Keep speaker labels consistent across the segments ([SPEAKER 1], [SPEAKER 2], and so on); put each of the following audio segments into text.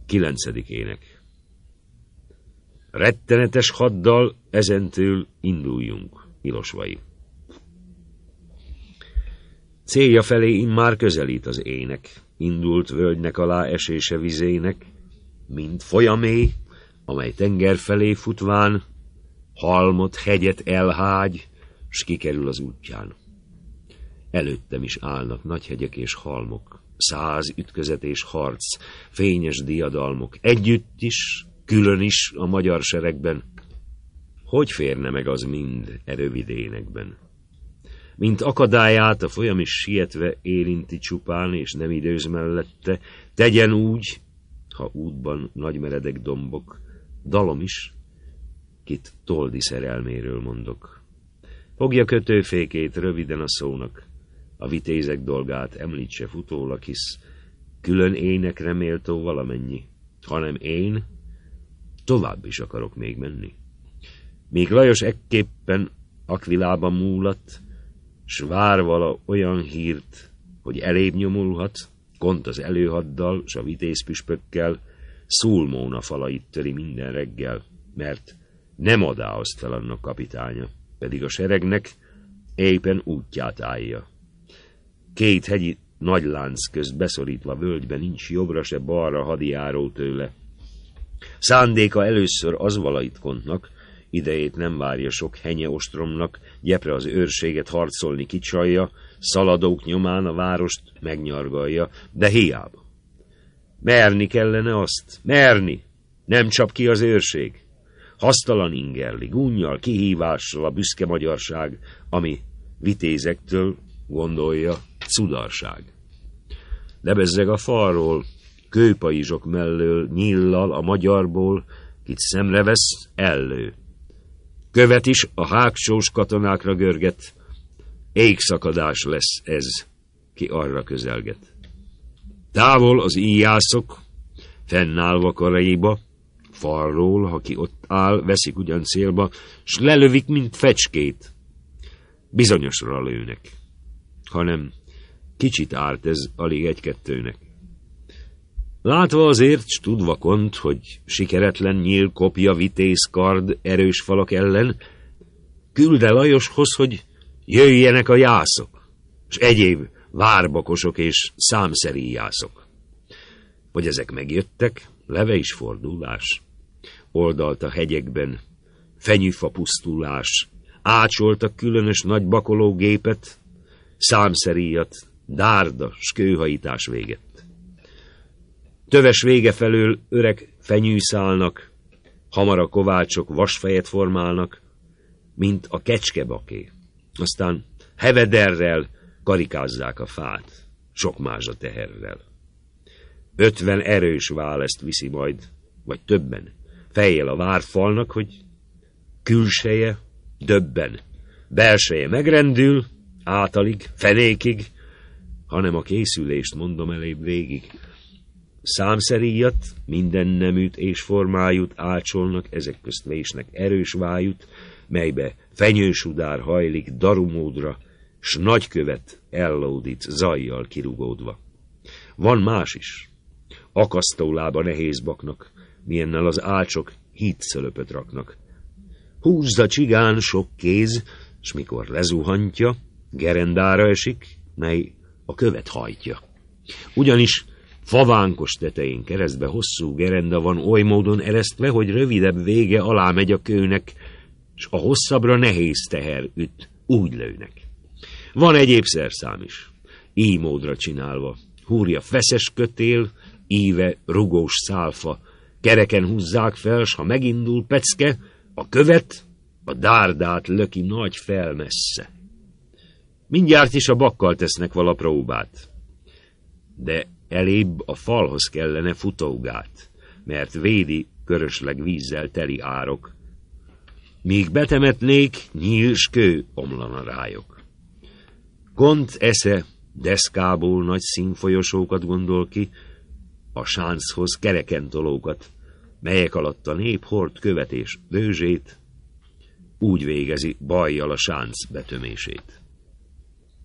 [SPEAKER 1] 9. ének. Rettenetes haddal ezentől induljunk, Ilosvai. Célja felé immár közelít az ének, indult völgynek alá esése vizének, mint folyamé, amely tenger felé futván, halmot, hegyet elhágy, s kikerül az útján. Előttem is állnak nagy hegyek és halmok, 100 ütközet és harc, fényes diadalmok, együtt is, külön is a magyar seregben. Hogy férne meg az mind rövid énekben? Mint akadályát a folyam is sietve érinti csupán, és nem időz mellette, tegyen úgy, ha útban nagy meredek dombok, dalom is, kit toldi szerelméről mondok. Fogja kötőfékét röviden a szónak, a vitézek dolgát említse futólag, hisz külön énekre méltó valamennyi, hanem én tovább is akarok még menni. Míg Lajos ekképpen Akvilában múlott, s vár vala olyan hírt, hogy elébb nyomulhat, kont az előhaddal, s a vitézpüspökkel, Szulmóna falait töri minden reggel, mert nem odáozt fel annak kapitánya, pedig a seregnek éppen útját állja. 2 hegyi nagy lánc közt beszorítva völgyben nincs jobbra se balra hadijáró tőle. Szándéka először az valait kontnak, idejét nem várja sok henye ostromnak, gyepre az őrséget harcolni kicsalja, szaladók nyomán a várost megnyargalja, de hiába. Merni kellene azt, merni, nem csap ki az őrség. Hasztalan ingerli, gúnnyal, kihívással a büszke magyarság, ami vitézektől gondolja cudarság. Lebezzeg a falról, kőpajzsok mellől, nyillal a magyarból, kit szemre vesz, ellő. Követ is a hágcsós katonákra görget, égszakadás lesz ez, ki arra közelget. Távol az íjászok, fennállva karaiba, falról, ha ki ott áll, veszik ugyan célba, s lelövik, mint fecskét. Bizonyosra lőnek, hanem kicsit árt ez alig 1-2-nek. Látva azért, s tudva kont, hogy sikeretlen nyíl kopja vitéz kard erős falak ellen, külde Lajoshoz, hogy jöjjenek a jászok, s egyéb várbakosok és számszeri jászok. Hogy ezek megjöttek, leve is fordulás. Oldalt a hegyekben, fenyőfa pusztulás, ácsoltak különös nagy bakológépet, számszeríjat, dárda, s kőhajítás véget. Töves vége felől öreg fenyűszálnak, hamar a kovácsok vasfejet formálnak, mint a kecskebaké. Aztán hevederrel karikázzák a fát, sok mázsa teherrel. 50 erős vál ezt viszi majd, vagy többen, fejjel a várfalnak, hogy külseje döbben, belseje megrendül, átalig, fenékig, hanem a készülést mondom elébb végig. Számszeríjat, minden neműt és formájút ácsolnak, ezek közt vésnek erős vájút, melybe fenyősudár hajlik darumódra, s nagykövet ellódít zajjal kirugódva. Van más is, akasztólába nehéz baknak, milyennel az ácsok hídszölöpöt raknak. Húzza csigán sok kéz, s mikor lezuhantja, gerendára esik, mely a követ hajtja. Ugyanis favánkos tetején keresztbe hosszú gerenda van oly módon eresztve, hogy rövidebb vége alá megy a kőnek, s a hosszabbra nehéz teher üt, úgy lőnek. Van egyéb szerszám is, így módra csinálva. Húrja feszes kötél, íve rugós szálfa, kereken húzzák fel, s ha megindul pecke, a követ, a dárdát löki nagy felmessze. Mindjárt is a bakkal tesznek vala próbát. De elébb a falhoz kellene futógát, mert védi körösleg vízzel teli árok. Míg betemetnék, nyíls kő omlana rájuk. Kont esze deszkából nagy színfolyosókat gondol ki, a sánchoz kerekentolókat, melyek alatt a nép hord követ és rőzsét, úgy végezi bajjal a sánc betömését.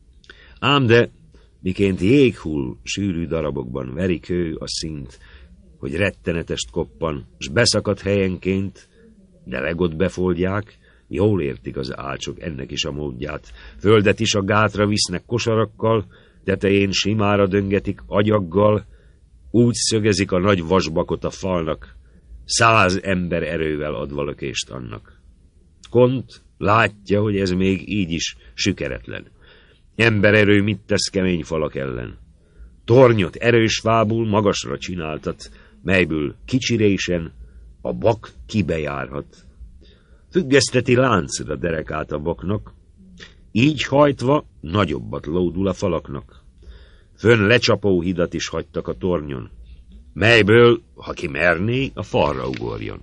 [SPEAKER 1] Ám de, miként jég hull, sűrű darabokban veri kő a szint, hogy rettenetest koppan, s beszakadt helyenként, de legott befoldják, jól értik az ácsok ennek is a módját. Földet is a gátra visznek kosarakkal, tetején simára döngetik agyaggal, úgy szögezik a nagy vasbakot a falnak, 100 ember erővel adva lökést annak. Kont látja, hogy ez még így is sükeretlen. Embererő mit tesz kemény falak ellen. Tornyot erős fából magasra csináltat, melyből kicsirésen a bak kibejárhat. Függeszteti láncra derekát a baknak, így hajtva nagyobbat lódul a falaknak. Fönn lecsapó hidat is hagytak a tornyon, melyből, ha ki merné, a falra ugorjon.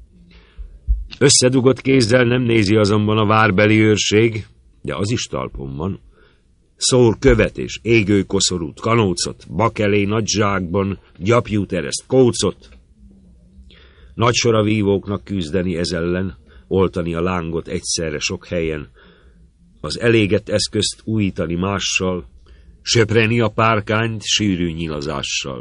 [SPEAKER 1] Összedugott kézzel nem nézi azonban a várbeli őrség, de az is talpon van. Szór követ és égő koszorút, kanócot, bak elé nagy zsákban, gyapjút ereszt, kócot. Nagy sor a vívóknak küzdeni ez ellen, oltani a lángot egyszerre sok helyen, az elégett eszközt újítani mással, söpreni a párkányt sűrű nyilazással.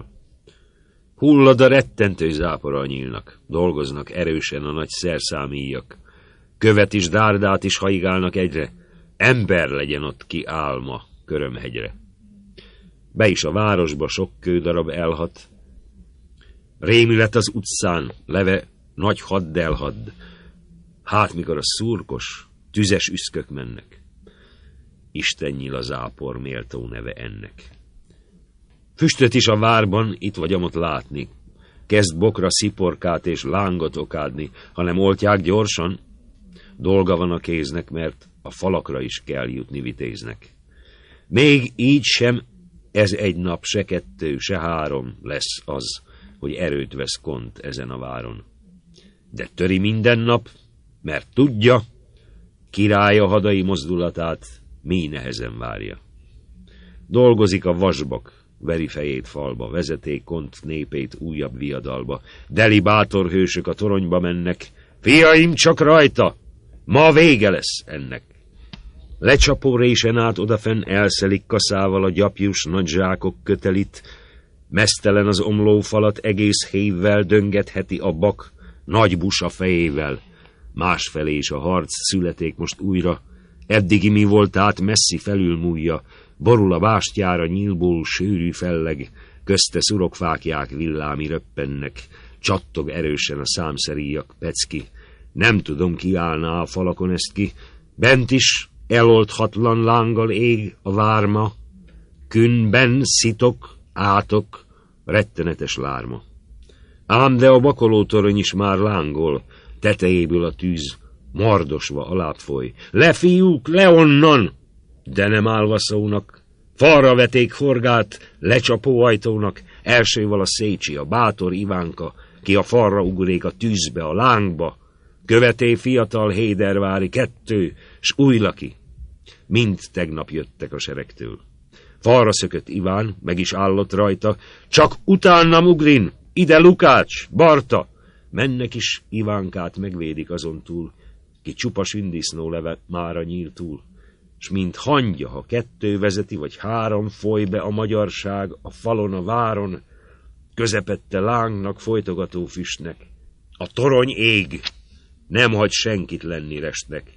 [SPEAKER 1] Hullad a rettentő zápora a nyílnak, dolgoznak erősen a nagy szerszámíjak. Követ is, dárdát is haigálnak egyre, ember legyen ott ki álma Körömhegyre. Be is a városba sok kődarab elhat, rémület az utcán, leve nagy haddelhadd, hát mikor a szurkos, tüzes üszkök mennek. Isten nyila zápor méltó neve ennek. Füstöt is a várban itt vagy amott látni, kezd bokra sziporkát és lángot okádni, hanem oltják gyorsan, dolga van a kéznek, mert a falakra is kell jutni vitéznek. Még így sem ez egy nap, se 2, se 3 lesz az, hogy erőt vesz Kont ezen a váron. De töri minden nap, mert tudja, királya hadai mozdulatát mély nehezen várja. Dolgozik a vasbak, veri fejét falba, vezeték Kont népét újabb viadalba. Deli bátor hősök a toronyba mennek, fiaim, csak rajta, ma vége lesz ennek. Lecsapó résen át odafenn elszelik kaszával a gyapjus nagy zsákok kötelit, meztelen az omlófalat egész hévvel döngetheti a bak nagy busa fejével. Másfelé is a harc születék most újra, eddigi mi volt át messzi felülmúlja, borul a bástyára nyílból sűrű felleg, közte szurokfákják villámi röppennek, csattog erősen a számszeríjak pecki. Nem tudom, ki állná a falakon ezt ki, bent is elolthatlan lánggal ég a várma, künben szitok, átok, rettenetes lárma. Ám de a bakolótorony is már lángol, tetejéből a tűz mardosva alább foly. Le, fiúk, le onnan! De nem állva szónak, falra veték horgát, lecsapó ajtónak, elsőval a Szécsi, a bátor Ivánka, ki a falra ugurék a tűzbe, a lángba, követé fiatal Hédervári 2, s Újlaki. Mind tegnap jöttek a seregtől. Falra szökött Iván, meg is állott rajta, csak utánam ugrin, ide Lukács, Barta! Mennek is Ivánkát megvédik azon túl, ki csupa sündisznó leve már a nyíl túl. S mint hangya, ha 2 vezeti, vagy 3, foly be a magyarság a falon, a váron, közepette lángnak, folytogató füstnek. A torony ég, nem hagy senkit lenni restnek.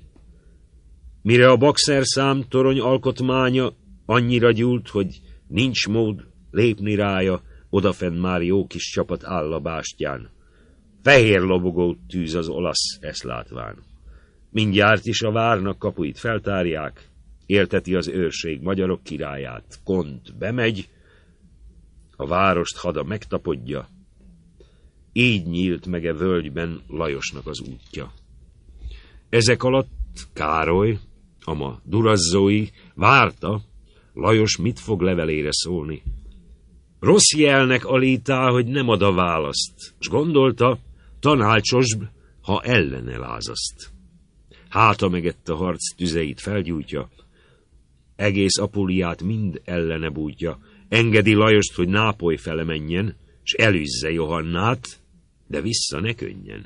[SPEAKER 1] Mire a bakszerszám torony alkotmánya annyira gyúlt, hogy nincs mód lépni rája, odafenn már jó kis csapat áll a bástyán. Fehér lobogó tűz az olasz ezt látván. Mindjárt is a várnak kapuit feltárják, élteti az őrség magyarok királyát. Kont bemegy, a várost hada megtapodja, így nyílt meg e völgyben Lajosnak az útja. Ezek alatt Károly, ama durazzói, várta, Lajos mit fog levelére szólni. Rossz jelnek alítá, hogy nem ad a választ, s gondolta, tanácsosbb, ha ellene lázaszt. Háta megett a harc tüzeit felgyújtja, egész Apuliát mind ellene bújtja, engedi Lajost, hogy Nápoly fele menjen, s elűzze Johannát, de vissza ne könnyen.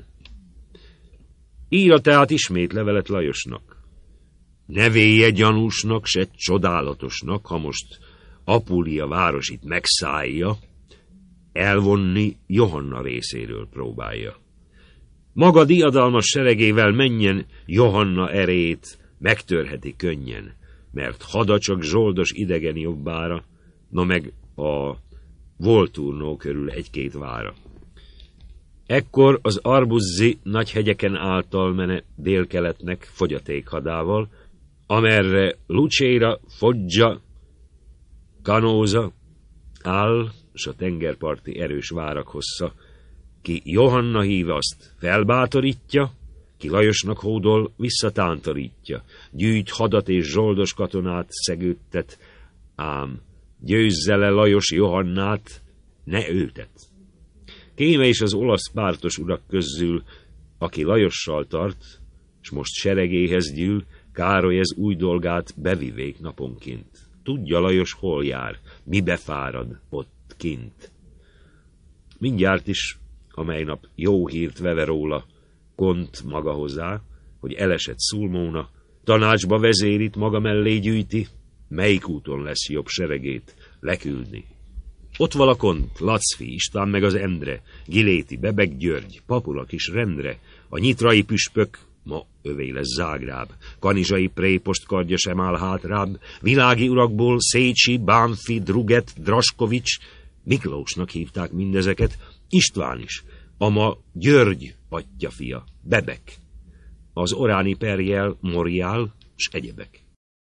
[SPEAKER 1] Írja tehát ismét levelet Lajosnak. Ne vélje gyanúsnak, se csodálatosnak, ha most Apulia város itt megszállja, elvonni Johanna részéről próbálja. Maga diadalmas seregével menjen Johanna erét, megtörheti könnyen, mert hada csak zsoldos idegen jobbára, na meg a Volturnó körül egy-két vára. Ekkor az Arbuzzi nagy hegyeken által mene délkeletnek fogyatékhadával, amerre Lucséra, Foggia, Canóza áll, s a tengerparti erős várak hossza, ki Johanna hív azt felbátorítja, ki Lajosnak hódol, visszatántorítja, gyűjt hadat és zsoldos katonát szegődtet, ám győzze le Lajos Johannát, ne őtet. Kéme is az olasz pártos urak közül, aki Lajossal tart, s most seregéhez gyűl, Károly ez új dolgát bevivék naponként. Tudja Lajos, hol jár, mibe fárad ott kint. Mindjárt is, amely nap jó hírt veve róla, Kont maga hozzá, hogy elesett Szulmóna, tanácsba vezérit maga mellé gyűjti, melyik úton lesz jobb seregét leküldni. Ott vala Kont, Lacfi, István meg az Endre, Giléti, Bebek György, Papula kis rendre, a nyitrai püspök, ma övé lesz Zágráb, kanizsai prépost kardja sem áll hátrább, világi urakból Szécsi, Bánfi, Druget, Draskovics, Miklósnak hívták mindezeket, István is, a ma György attyafia, Bebek, az oráni perjel, Morjál, s egyebek.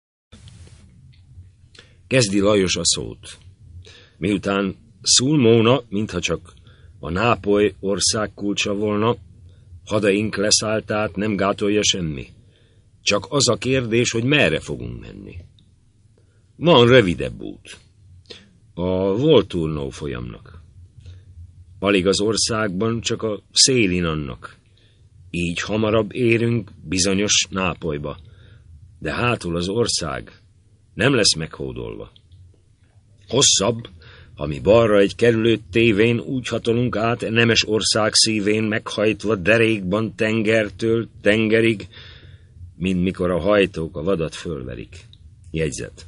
[SPEAKER 1] Kezdi Lajos a szót. Miután Szulmóna, mintha csak a Nápoly ország kulcsa volna, hadaink leszálltát nem gátolja semmi. Csak az a kérdés, hogy merre fogunk menni. Van rövidebb út. A Volturnó folyamnak. Alig az országban, csak a szélin annak. Így hamarabb érünk bizonyos Nápolyba. De hátul az ország nem lesz meghódolva. Hosszabb, ha mi balra egy kerülőt tévén úgy hatolunk át nemes ország szívén meghajtva derékban tengertől tengerig, mint mikor a hajtók a vadat fölverik. Jegyzet.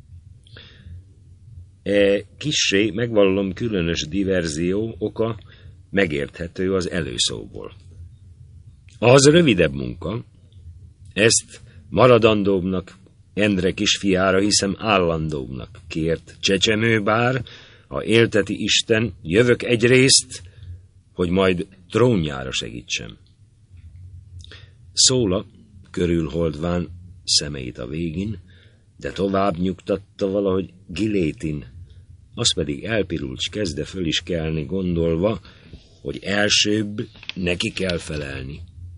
[SPEAKER 1] Kissé, megvallom, különös diverzió oka megérthető az előszóból. Az rövidebb munka, ezt maradandóbbnak, Endre kisfiára hiszem állandóbbnak kért csecsemő bár, ha élteti Isten, jövök egyrészt, hogy majd trónjára segítsem. Szóla, körülholdván szemeit a végin, de tovább nyugtatta valahogy Gilétin, az pedig elpirult, s kezdte föl is kelni, gondolva, hogy elsőbb neki kell felelni.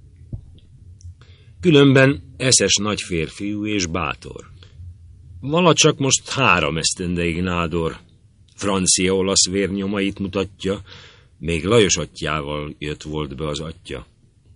[SPEAKER 1] Különben eszes nagy férfiú és bátor. Vala csak most 3 esztendeig nádor, francia-olasz vérnyomait mutatja, még Lajos atyjával jött volt be az atya.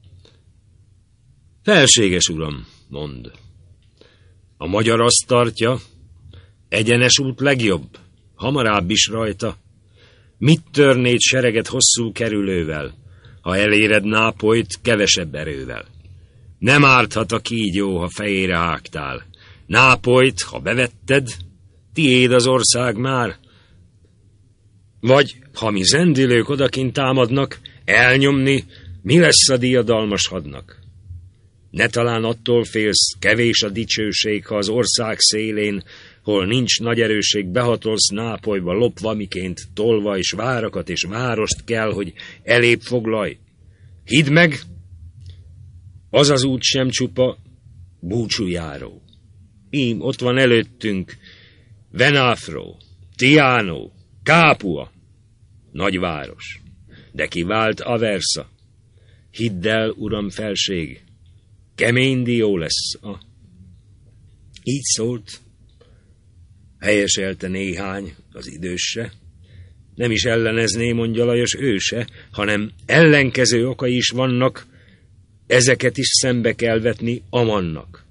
[SPEAKER 1] Felséges uram, mond, a magyar azt tartja, egyenes út legjobb, hamarább is rajta. Mit törnéd sereget hosszú kerülővel, ha eléred Nápolyt kevesebb erővel? Nem árthat a kígyó, ha fejére hágtál. Nápolyt, ha bevetted, tiéd az ország már. Vagy, ha mi zendülők odakint támadnak, elnyomni, mi lesz a diadalmas hadnak? Ne talán attól félsz, kevés a dicsőség, ha az ország szélén, hol nincs nagy erőség, behatolsz Nápolyba, lopva miként, tolva és várakat és várost kell, hogy elébb foglalj. Hidd meg, az az út sem csupa búcsújáró. Ím ott van előttünk Venafro, Tiano, Capua, nagyváros, de kivált Aversa. Hidd el, uram felség, kemény dió lesz. Így szólt, helyeselte néhány az időse. Nem is ellenezné, mondja Lajos, őse, hanem ellenkező okai is vannak, ezeket is szembe kell vetni Amannak.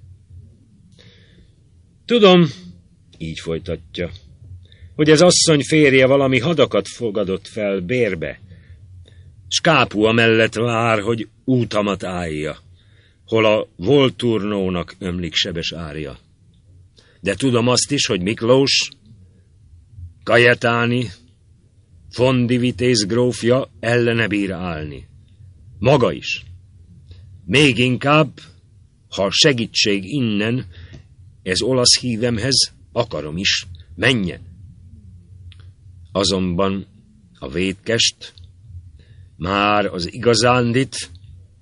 [SPEAKER 1] Tudom, így folytatja, hogy az asszony férje valami hadakat fogadott fel bérbe, s Kápua mellett vár, hogy útamat állja, hol a Volturnónak ömlik sebes árja. De tudom azt is, hogy Miklós, Kajetáni, Fondi vitéz grófja ellene bír állni. Maga is. Még inkább, ha segítség innen, ez olasz hívemhez, akarom is, menjen. Azonban a vétkest, már az igazándit,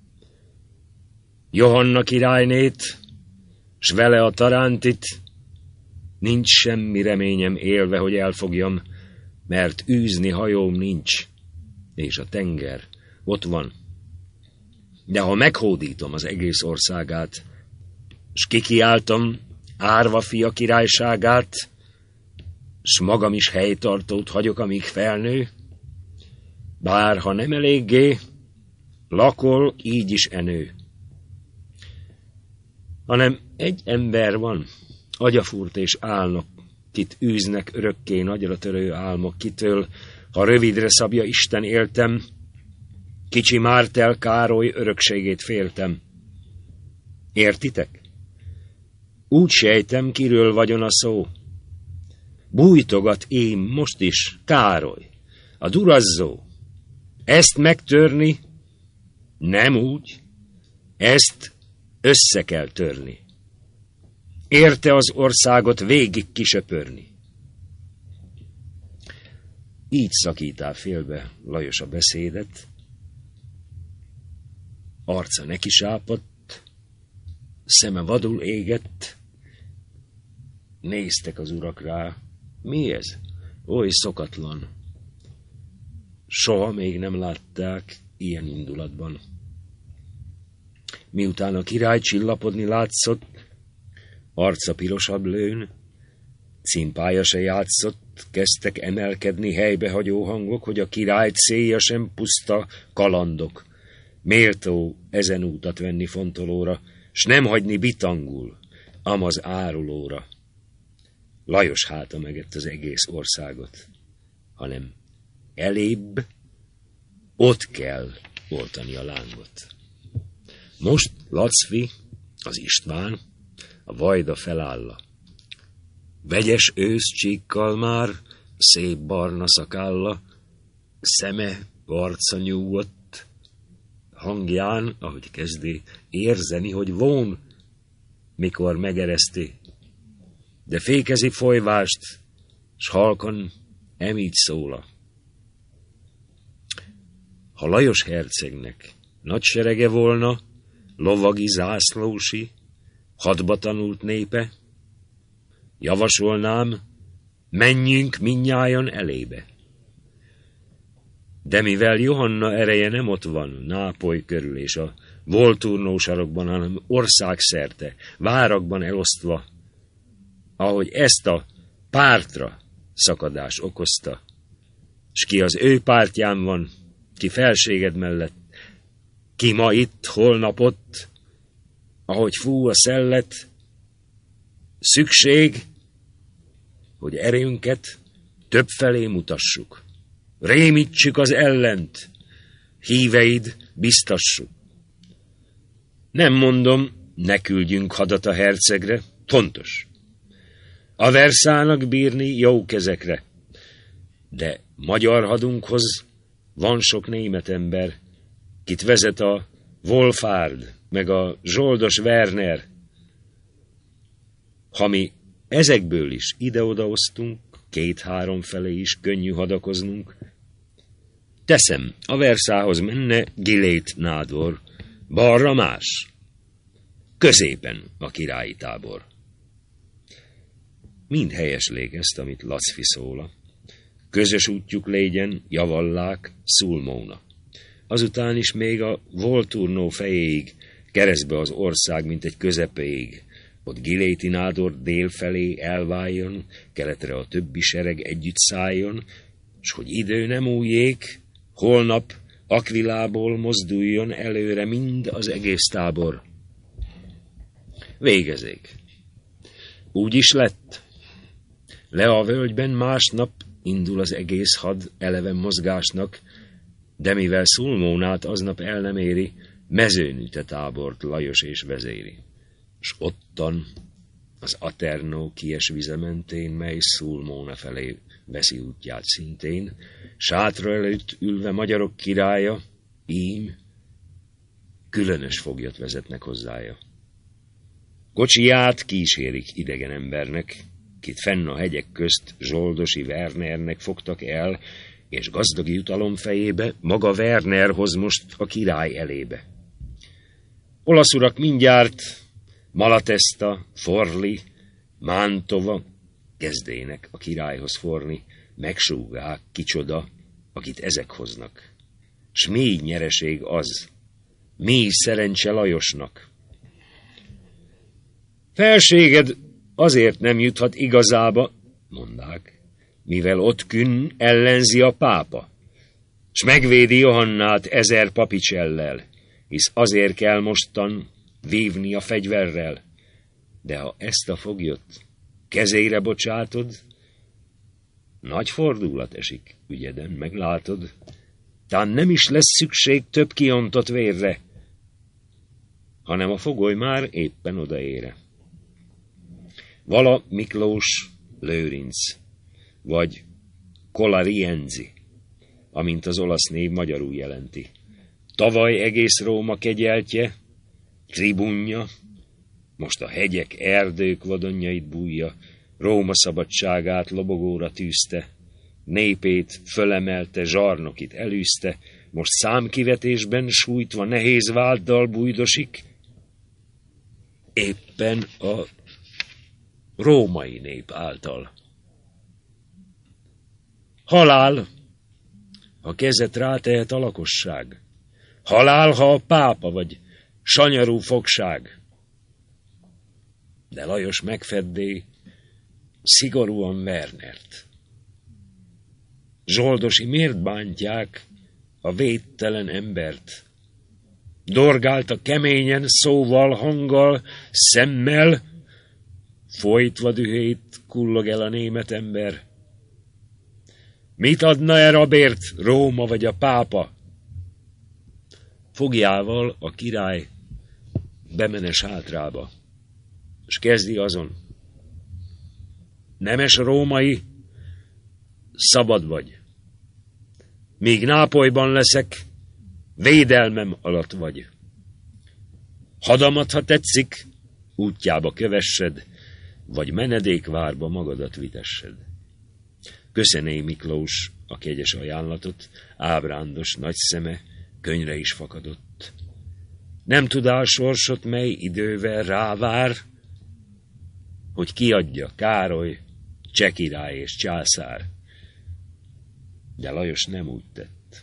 [SPEAKER 1] Johanna királynét, s vele a Tarántit, nincs semmi reményem élve, hogy elfogjam, mert űzni hajóm nincs, és a tenger ott van. De ha meghódítom az egész országát, s kikiáltom Árva fia királyságát, s magam is helytartót hagyok, amíg felnő, bár ha nem eléggé, lakol így is enő. Hanem egy ember van, agyafúrt és álnok, kit űznek örökké nagyra törő álmok, kitől, ha rövidre szabja Isten éltem, kicsi Mártel Károly örökségét féltem. Értitek? Úgy sejtem, kiről vagyon a szó. Bújtogat ém most is Károly, a durazzó. Ezt megtörni nem úgy, ezt össze kell törni. Érte az országot végig kisöpörni. Így szakítál félbe Lajos a beszédet, arca neki sápadt, szeme vadul égett, néztek az urak rá. Mi ez? Oly szokatlan. Soha még nem látták ilyen indulatban. Miután a király csillapodni látszott, arca pirosabb lőn, cimpája se játszott, kezdtek emelkedni helybehagyó hangok, hogy a király célja sem puszta kalandok. Méltó ezen útat venni fontolóra, s nem hagyni bitangul, amaz árulóra. Lajos háta megett az egész országot, hanem elébb ott kell oltani a lángot. Most Lacfi, az István, a vajda felálla. Vegyes őszcsíkkal már, szép barna szakálla, szeme, arca nyúgott, hangján, ahogy kezdi, érzeni, hogy von, mikor megereszti, de fékezi folyvást, s halkan emígy szóla. Ha Lajos hercegnek nagy serege volna, lovagi zászlósi, hadba tanult népe, javasolnám, menjünk mindnyájan elébe. De mivel Johanna ereje nem ott van Nápoly körül és a Volturnó sarokban, hanem országszerte, várakban elosztva, ahogy ezt a pártra szakadás okozta, s ki az ő pártján van, ki felséged mellett, ki ma itt, holnap ott, ahogy fú a szellet, szükség, hogy erőnket többfelé mutassuk. Rémítsük az ellent, híveid biztassuk. Nem mondom, ne küldjünk hadat a hercegre, fontos. Averszának bírni jó kezekre, de magyar hadunkhoz van sok német ember, kit vezet a Wolfhard, meg a Zsoldos Werner. Ha mi ezekből is ide-oda osztunk, 2-3 felé is könnyű hadakoznunk, teszem, a Verszához menne Gilét nádor, balra más, középen a királyi tábor. Mind helyeslék ezt, amit Lacfi szóla. Közös útjuk légyen, javallák, Szulmóna. Azután is még a Volturnó fejéig, keresztbe az ország, mint egy közepéig. Ott Giléti nádor dél felé elváljon, keletre a többi sereg együtt szálljon, s hogy idő nem újjék, holnap Akvilából mozduljon előre mind az egész tábor. Végezék. Úgy is lett. Le a völgyben másnap indul az egész had eleven mozgásnak, de mivel Szulmónát aznap el nem éri, mezőn üte tábort Lajos és vezéri. S ottan az Aternó kies vize mentén, mely Szulmóna felé veszi útját szintén, sátra előtt ülve magyarok királya, ím, különös foglyot vezetnek hozzája. Kocsiját kísérik idegen embernek, kit fenn a hegyek közt Zsoldosi Wernernek fogtak el, és gazdagi jutalom fejébe maga Werner hoz most a király elébe. Olasz urak mindjárt Malatesta, Forli, Mantova kezdének a királyhoz forni, megsúgák, kicsoda, akit ezek hoznak. S mi nyereség az, mi szerencse Lajosnak. Felséged azért nem juthat igazába, mondák, mivel ott künn ellenzi a pápa, s megvédi Johannát 1000 papicsellel, hisz azért kell mostan vívni a fegyverrel. De ha ezt a foglyot kezére bocsátod, nagy fordulat esik ügyeden, meglátod, tán nem is lesz szükség több kiontott vérre, hanem a fogoly már éppen odaére. Vala Miklós Lőrinc, vagy Colarienzi, amint az olasz név magyarul jelenti. Tavaly egész Róma kegyeltje, tribunja, most a hegyek, erdők vadonjait bújja, Róma szabadságát lobogóra tűzte, népét fölemelte, zsarnokit elűzte, most számkivetésben sújtva nehéz váddal bújdosik, éppen a római nép által. Halál, ha kezet rátehet a lakosság. Halál, ha a pápa vagy sanyarú fogság. De Lajos megfeddé szigorúan Wernert. Zsoldosi miért bántják a védtelen embert? Dorgálta keményen, szóval, hanggal, szemmel, folytva dühét kullog el a német ember. Mit adna rabért Róma vagy a pápa? Fogjával a király bemenes hátrába, és kezdi azon. Nemes római, szabad vagy. Míg Nápolyban leszek, védelmem alatt vagy. Hadamat, ha tetszik, útjába kövessed, vagy menedékvárba magadat vitessed. Köszené Miklós a kegyes ajánlatot, ábrándos nagy szeme könnyre is fakadott. Nem tudál sorsot, mely idővel rávár, hogy kiadja Károly, cseh király és császár. De Lajos nem úgy tett.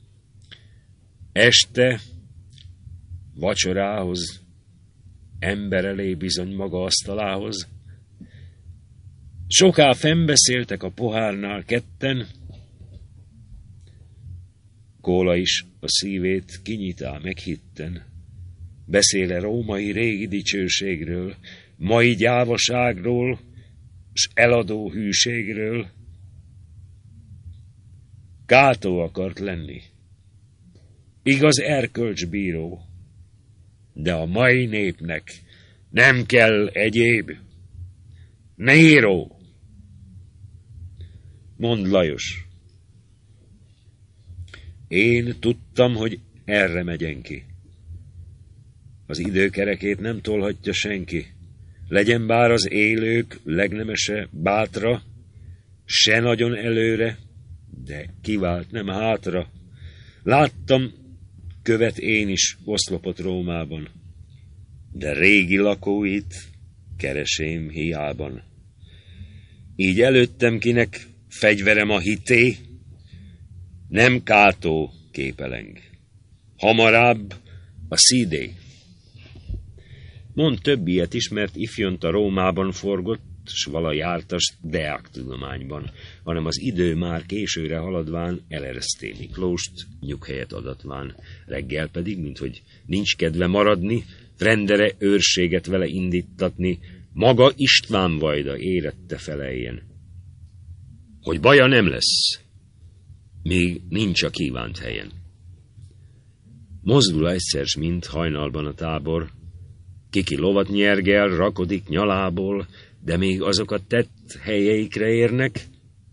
[SPEAKER 1] Este vacsorához, ember elé bizony maga asztalához, soká fennbeszéltek a pohárnál ketten, Kóla is a szívét kinyitá meghitten, beszéle római régi dicsőségről, mai gyávaságról, s eladó hűségről. Kátó akart lenni, igaz erkölcsbíró, de a mai népnek nem kell egyéb. Néró! Mondd Lajos. Én tudtam, hogy erre megyen ki. Az időkerekét nem tolhatja senki. Legyen bár az élők legnemese bátra, se nagyon előre, de kivált nem hátra. Láttam, követ én is oszlopot Rómában, de régi lakóit keresém hiában. Így előttem kinek fegyverem a hité, nem Kátó képeleng, hamarabb a szídé. Mond több ilyet is, mert ifjont a Rómában forgott, s vala jártas deák tudományban, hanem az idő már későre haladván elereszté Miklóst, nyughelyet adatván. Reggel pedig, minthogy nincs kedve maradni, Frendere őrséget vele indítatni, maga István vajda érette feleljen. Hogy baja nem lesz, még nincs a kívánt helyen. Mozdul egyszer, mint hajnalban a tábor, kiki lovat nyergel, rakodik nyalából, de még azokat tett helyeikre érnek,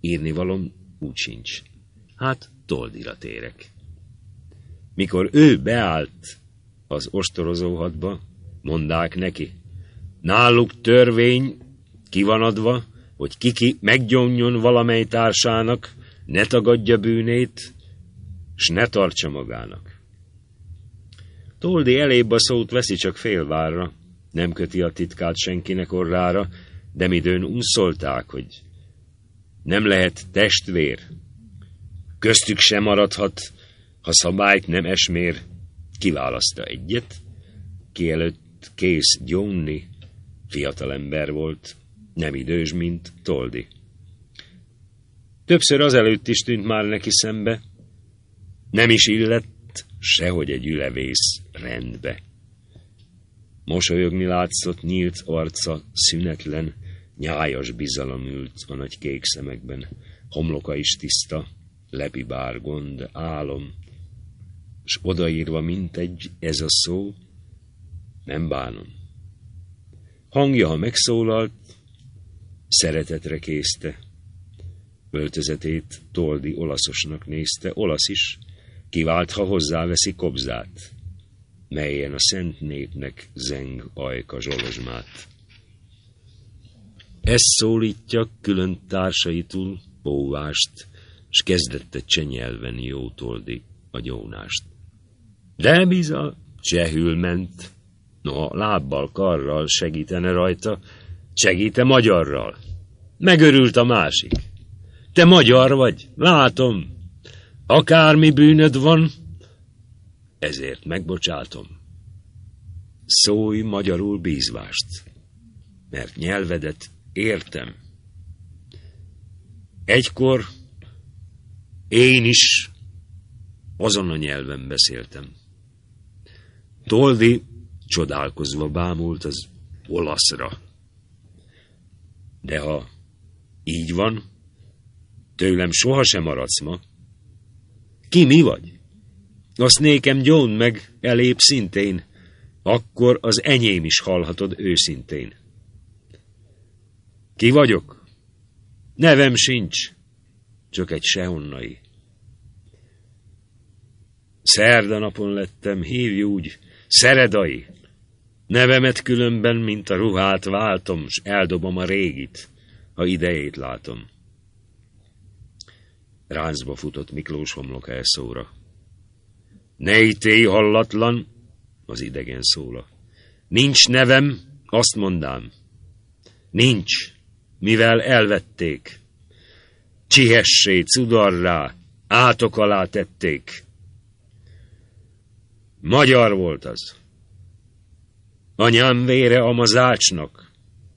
[SPEAKER 1] írnivalom úgy sincs. Hát Toldira térek. Mikor ő beállt az ostorozóhadba, mondák neki, náluk törvény ki van adva, hogy kiki meggyónjon valamely társának, ne tagadja bűnét, s ne tartsa magának. Toldi elébb a szót veszi csak félvárra, nem köti a titkát senkinek orrára, de midőn unszolták, hogy nem lehet testvér, köztük sem maradhat, ha szabályt nem esmér, kiválaszta egyet, ki előtt kész gyónni, fiatalember volt, nem idős, mint Toldi. Többször azelőtt is tűnt már neki szembe, nem is illett sehogy egy ülevész rendbe. Mosolyogni látszott nyílt arca, szünetlen, nyájas bizalom ült a nagy kék szemekben, homloka is tiszta, lepi bár gond, álom, s odaírva mintegy ez a szó, nem bánom. Hangja, ha megszólalt, szeretetre készte, öltözetét Toldi olaszosnak nézte, olasz is, kivált, ha hozzáveszi kobzát, melyen a szent népnek zeng ajka zsolozsmát. Ezt szólítja külön társaitul óvást, s kezdette csenyelven jó Toldi a gyónást. De biza csehül ment, no lábbal, karral segítene rajta, segíte magyarral. Megörült a másik. Te magyar vagy, látom, akármi bűnöd van, ezért megbocsátom. Szólj magyarul bízvást, mert nyelvedet értem. Egykor én is azon a nyelven beszéltem. Toldi csodálkozva bámult az olaszra. De ha így van, tőlem sohasem maradsz ma. Ki mi vagy? Azt nékem gyón meg elébb szintén, akkor az enyém is hallhatod őszintén. Ki vagyok? Nevem sincs, csak egy sehonnai. Szerda napon lettem, hívj úgy, Szeredai. Nevemet különben, mint a ruhát váltom, s eldobom a régit, ha idejét látom. Ráncba futott Miklós homlok elszóra. Ne ítélj hallatlan, az idegen szóla. Nincs nevem, azt mondám. Nincs, mivel elvették. Csihessé, cudarrá, átok alá tették. Magyar volt az. Anyám vére a mazácsnak.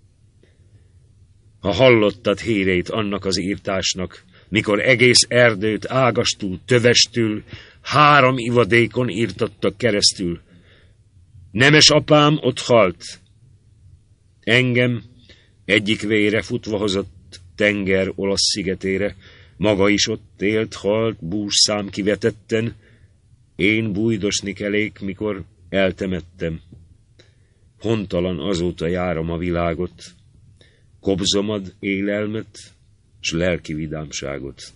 [SPEAKER 1] Ha hallottad hírét annak az írtásnak, mikor egész erdőt ágastul, tövestül, 3 ivadékon írtattak keresztül. Nemes apám ott halt. Engem egyik vére futva hozott tenger olasz szigetére, maga is ott élt, halt, bússzám kivetetten, én bújdosni kelék, mikor eltemettem. Hontalan azóta járom a világot, kobzomad élelmet, s lelki vidámságot.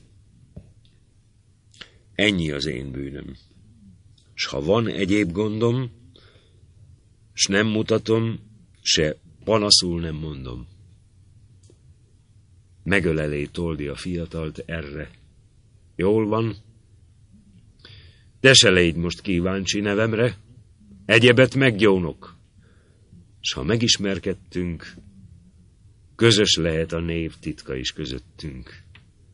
[SPEAKER 1] Ennyi az én bűnöm. S ha van egyéb gondom, s nem mutatom, se panaszul nem mondom. Megölelé Toldi a fiatalt erre. Jól van, de se légy most kíváncsi nevemre, egyebet meggyónok, s ha megismerkedtünk, közös lehet a név titka is közöttünk.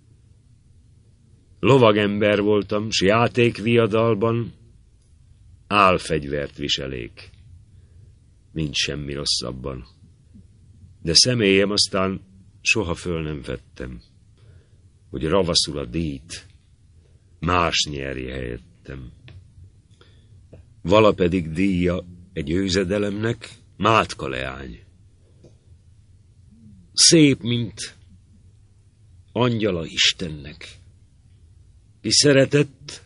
[SPEAKER 1] Lovagember voltam, s játékviadalban álfegyvert viselék, nincs semmi rosszabban. De személyem aztán soha föl nem vettem, hogy ravaszul a dít, más nyerje helyettem. Vala pedig díja egy őzedelemnek Mátka leány. Szép, mint angyala Istennek, ki szeretett,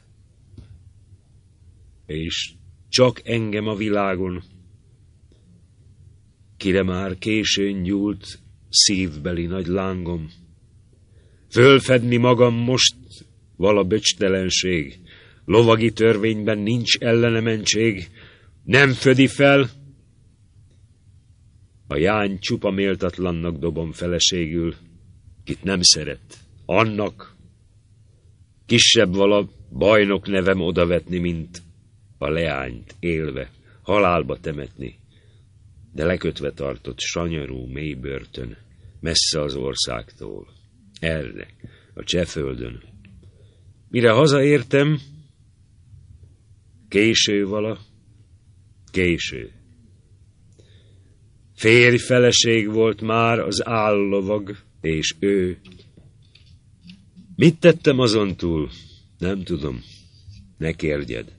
[SPEAKER 1] és csak engem a világon, kire már későn gyúlt szívbeli nagy lángom. Fölfedni magam most vala böcstelenség, lovagi törvényben nincs ellene mentség, nem födi fel. A jány csupa méltatlannak dobom feleségül, kit nem szeret, annak kisebb vala bajnok nevem odavetni, mint a leányt élve, halálba temetni, de lekötve tartott sanyarú mély börtön, messze az országtól, erre, a Csehföldön. Mire hazaértem, késő vala, késő. Férj feleség volt már az állovag, és ő. Mit tettem azon túl? Nem tudom, ne kérdjed.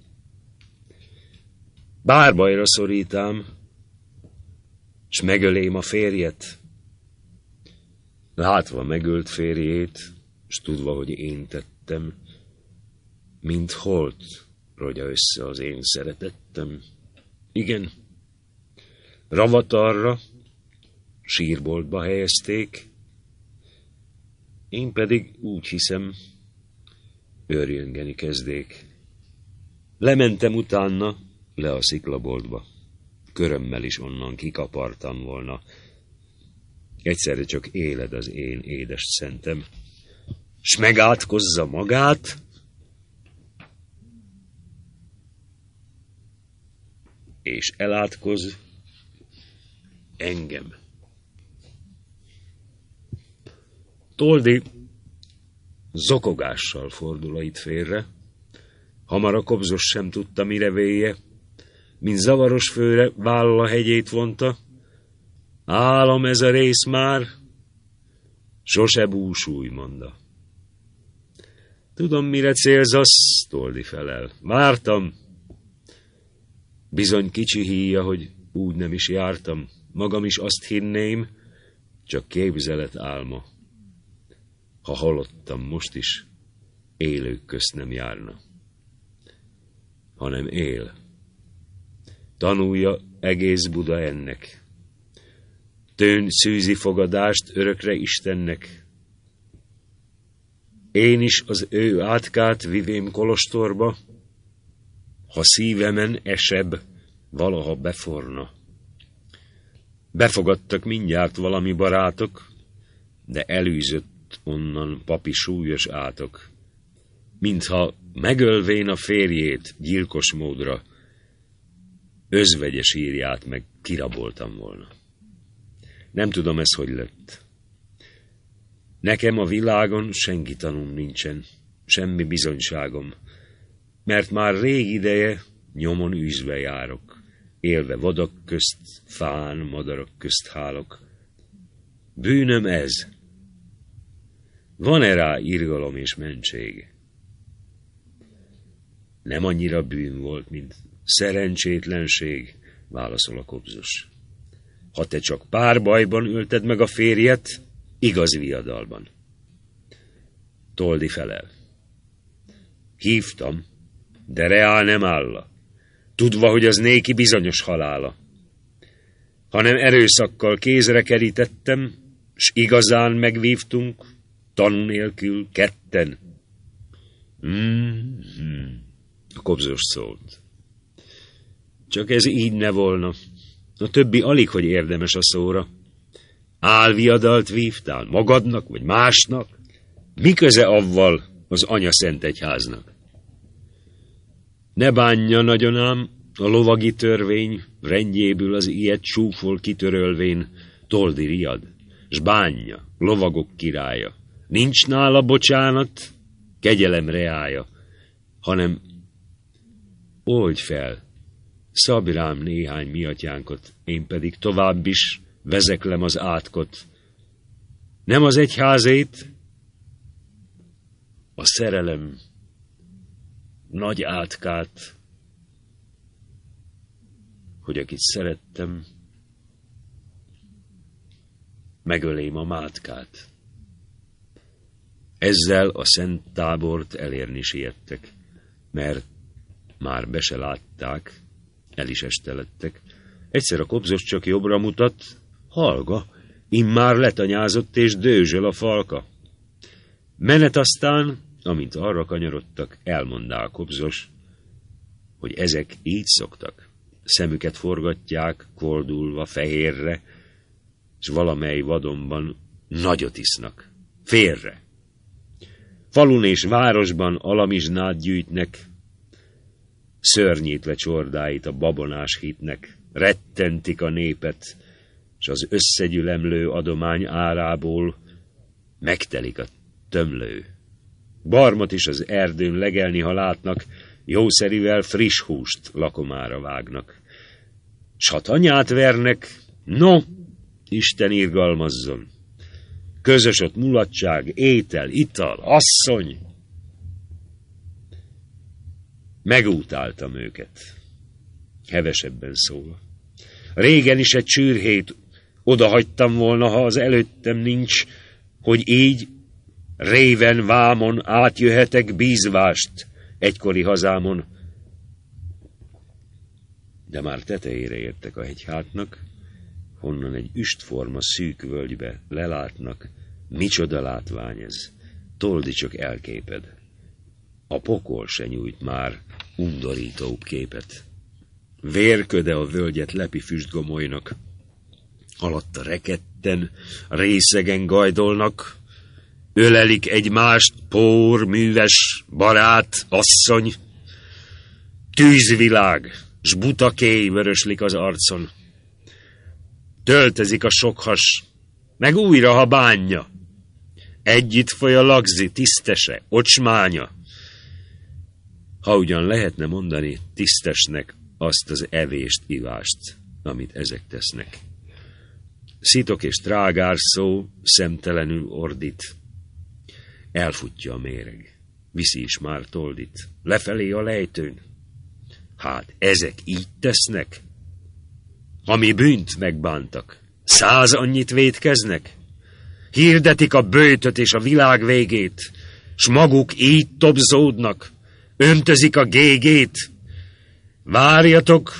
[SPEAKER 1] Bárbajra szorítám, s megölém a férjet. Látva megölt férjét, s tudva, hogy én tettem, mint holt rogya össze az én szeretettem. Igen, ravatarra, sírboltba helyezték, én pedig úgy hiszem, őrjöngeni kezdék. Lementem utána le a sziklaboltba, körömmel is onnan kikapartam volna. Egyszerre csak éled az én édes szentem, s megátkozza magát, és elátkoz engem. Toldi zokogással fordul itt félre, hamar a kobzos sem tudta, mire véje, mint zavaros főre válla hegyét vonta. Álom ez a rész már, sose búsulj, monda. Tudom, mire célzasz, Toldi felel. Vártam. Bizony kicsi híja, hogy úgy nem is jártam. Magam is azt hinném, csak képzelet álma. Ha halottam most is, élők közt nem járna, hanem él. Tanulja egész Buda ennek. Tőn szűzi fogadást örökre Istennek. Én is az ő átkát vivém kolostorba, ha szívemen esebb valaha beforna. Befogadtak mindjárt valami barátok, de elűzött onnan papi súlyos átok. Mintha megölvén a férjét gyilkos módra, özvegye sírját meg kiraboltam volna. Nem tudom, ez hogy lett. Nekem a világon senki tanúm nincsen, semmi bizonyságom, mert már rég ideje nyomon űzve járok, élve vadak közt, fán, madarak közt hálok. Bűnöm ez. Van-e rá irgalom és mentség? Nem annyira bűn volt, mint szerencsétlenség, válaszol a kobzos. Ha te csak pár bajban ölted meg a férjet, igaz viadalban. Toldi felel. Hívtam, de reál nem álla, tudva, hogy az néki bizonyos halála. Hanem erőszakkal kézre kerítettem, s igazán megvívtunk, tanú nélkül ketten. A kobzos szólt. Csak ez így ne volna. A többi alig, hogy érdemes a szóra. Álviadalt vívtál magadnak, vagy másnak? Mi köze avval az Anya Szent Egyháznak? Ne bánja nagyon ám, a lovagi törvény rendjéből az ilyet csúfol kitörölvén Toldi riad, s bánja, lovagok királya. Nincs nála bocsánat, kegyelem reája, hanem oldj fel, szabj rám néhány miatyánkot, én pedig tovább is vezeklem az átkot. Nem az egyházét, a szerelem nagy átkát, hogy akit szerettem, megölém a mátkát. Ezzel a Szent Tábort elérni siettek, mert már be se látták, el is esteledtek. Egyszer a kobzos csak jobbra mutat, hallga, immár letanyázott és dőzsöl a falka. Menet aztán, amint arra kanyarodtak, elmondá a Kobzos, hogy ezek így szoktak. Szemüket forgatják, koldulva, fehérre, és valamely vadonban nagyot isznak. Félre. Falun és városban alamizsnát gyűjtnek, szörnyítve csordáit a babonás hitnek, rettentik a népet, s az összegyülemlő adomány árából megtelik a tömlő. Barmot is az erdőn legelni, ha látnak, jószerivel friss húst lakomára vágnak. S ha tanyát vernek, no, Isten irgalmazzon. Közös ott mulatság, étel, ital, asszony. Megútáltam őket, hevesebben szólva. Régen is egy csürhét odahagytam volna, ha az előttem nincs, hogy így réven vámon átjöhetek bízvást egykori hazámon. De már tetejére értek a hegyhátnak, honnan egy üstforma szűk völgybe lelátnak. Micsoda látvány ez, Toldi, csak elképed. A pokol se nyújt már undorítóbb képet. Vérköde a völgyet lepi füstgomolynak, alatta reketten, részegen gajdolnak, ölelik egymást pór, műves, barát, asszony, tűzvilág, s buta kéj vöröslik az arcon. Töltezik a sokhas, meg újra, ha bánja. Együtt foly a lagzi, tisztese, ocsmánya. Ha ugyan lehetne mondani tisztesnek azt az evést, ivást, amit ezek tesznek. Szitok és trágár szó szemtelenül ordít. Elfutja a méreg, viszi is már Toldit, lefelé a lejtőn. Hát ezek így tesznek? Ami bűnt megbántak, 100 annyit vétkeznek? Hirdetik a böjtöt és a világ végét, s maguk így tobzódnak, öntözik a gégét. Várjatok,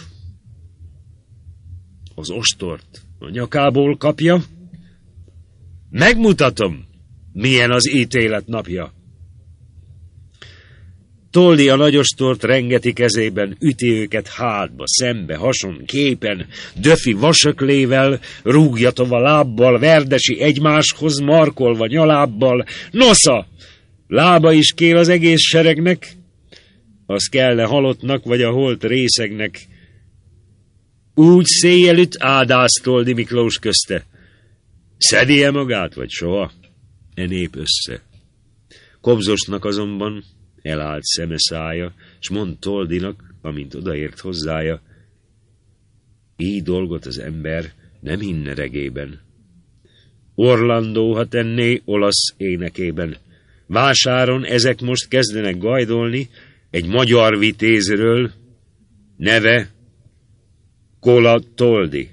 [SPEAKER 1] az ostort a nyakából kapja, megmutatom, milyen az ítélet napja. Toldi a nagyostort rengeti kezében, üti őket hátba, szembe, hason, képen, döfi vasöklével, rúgja tova lábbal, verdesi egymáshoz, markolva nyalábbal. Nosza! Lába is kél az egész seregnek, az kellene halottnak, vagy a holt részegnek. Úgy széjjelütt ádász Toldi Miklós közte. Szedi-e magát, vagy soha? E nép össze. Kobzosnak azonban elállt szeme szája, s mond Toldinak, amint odaért hozzája, így dolgot az ember nem hinne regében. Orlandó, ha tenné olasz énekében. Vásáron ezek most kezdenek gajdolni egy magyar vitézről, neve Kola Toldi,